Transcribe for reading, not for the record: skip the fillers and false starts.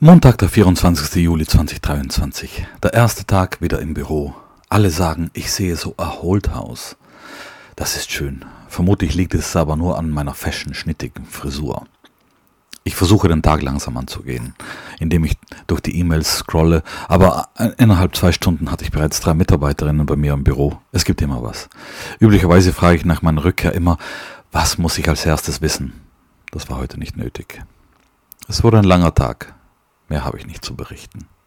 Montag, der 24. Juli 2023. Der erste Tag wieder im Büro. Alle sagen, ich sehe so erholt aus. Das ist schön. Vermutlich liegt es aber nur an meiner fashion-schnittigen Frisur. Ich versuche den Tag langsam anzugehen, indem ich durch die E-Mails scrolle, aber innerhalb 2 Stunden hatte ich bereits 3 Mitarbeiterinnen bei mir im Büro. Es gibt immer was. Üblicherweise frage ich nach meiner Rückkehr immer, was muss ich als erstes wissen? Das war heute nicht nötig. Es wurde ein langer Tag. Mehr habe ich nicht zu berichten.